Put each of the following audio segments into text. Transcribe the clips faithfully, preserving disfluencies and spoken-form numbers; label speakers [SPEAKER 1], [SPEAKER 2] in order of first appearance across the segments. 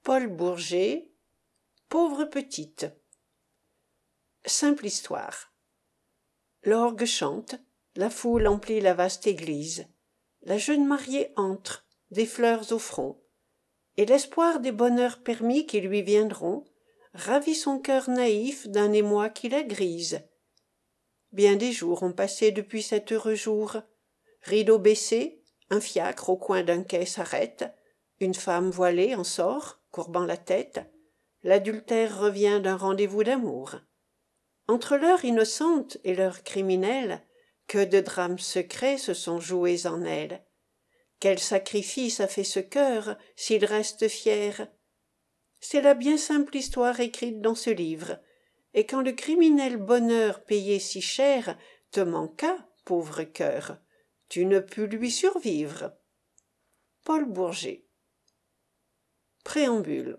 [SPEAKER 1] Paul Bourget, Pauvre petite. Simple histoire. L'orgue chante, la foule emplit la vaste église. La jeune mariée entre, des fleurs au front, et l'espoir des bonheurs permis qui lui viendront ravit son cœur naïf d'un émoi qui la grise. Bien des jours ont passé depuis cet heureux jour. Rideau baissé, un fiacre au coin d'un quai s'arrête, une femme voilée en sort, courbant la tête. L'adultère revient d'un rendez-vous d'amour. Entre l'heure innocente et l'heure criminelle, que de drames secrets se sont joués en elle. Quel sacrifice a fait ce cœur, s'il reste fier? C'est la bien simple histoire écrite dans ce livre, et quand le criminel bonheur payé si cher te manqua, pauvre cœur, tu ne pus lui survivre. Paul Bourget. Préambule.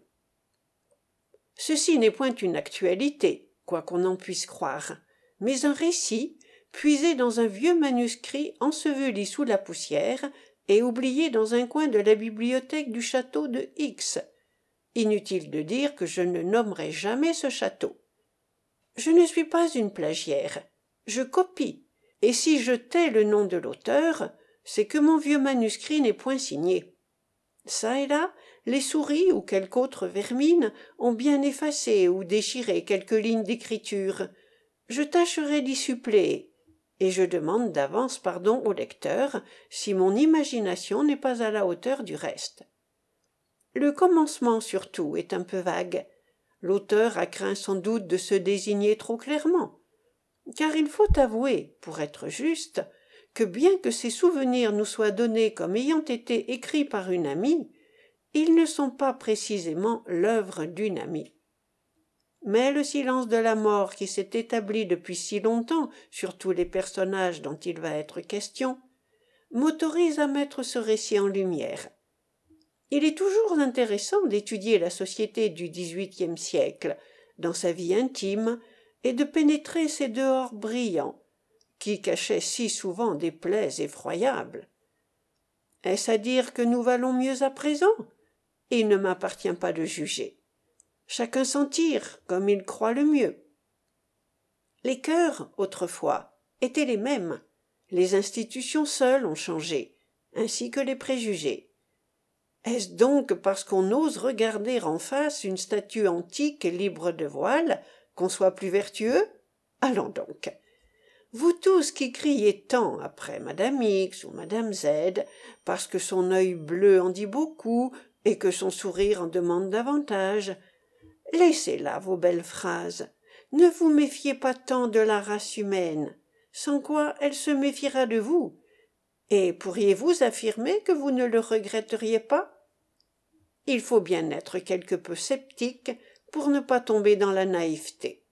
[SPEAKER 1] Ceci n'est point une actualité, quoi qu'on en puisse croire, mais un récit puisé dans un vieux manuscrit enseveli sous la poussière et oublié dans un coin de la bibliothèque du château de X. Inutile de dire que je ne nommerai jamais ce château. Je ne suis pas une plagiaire, je copie, et si je tais le nom de l'auteur, c'est que mon vieux manuscrit n'est point signé. Ça et là, les souris ou quelque autre vermine ont bien effacé ou déchiré quelques lignes d'écriture. Je tâcherai d'y suppléer, et je demande d'avance pardon au lecteur si mon imagination n'est pas à la hauteur du reste. Le commencement surtout est un peu vague. L'auteur a craint sans doute de se désigner trop clairement, car il faut avouer, pour être juste, que bien que ces souvenirs nous soient donnés comme ayant été écrits par une amie, ils ne sont pas précisément l'œuvre d'une amie. Mais le silence de la mort qui s'est établi depuis si longtemps sur tous les personnages dont il va être question m'autorise à mettre ce récit en lumière. Il est toujours intéressant d'étudier la société du dix-huitième siècle, dans sa vie intime, et de pénétrer ses dehors brillants, qui cachaient si souvent des plaies effroyables. Est-ce à dire que nous valons mieux à présent? Il ne m'appartient pas de juger. Chacun s'en tire comme il croit le mieux. Les cœurs, autrefois, étaient les mêmes. Les institutions seules ont changé, ainsi que les préjugés. Est-ce donc parce qu'on ose regarder en face une statue antique libre de voile qu'on soit plus vertueux? Allons donc. Vous tous qui criez tant après madame X ou madame Z, parce que son œil bleu en dit beaucoup et que son sourire en demande davantage, laissez là vos belles phrases. Ne vous méfiez pas tant de la race humaine, sans quoi elle se méfiera de vous. Et pourriez-vous affirmer que vous ne le regretteriez pas? Il faut bien être quelque peu sceptique pour ne pas tomber dans la naïveté.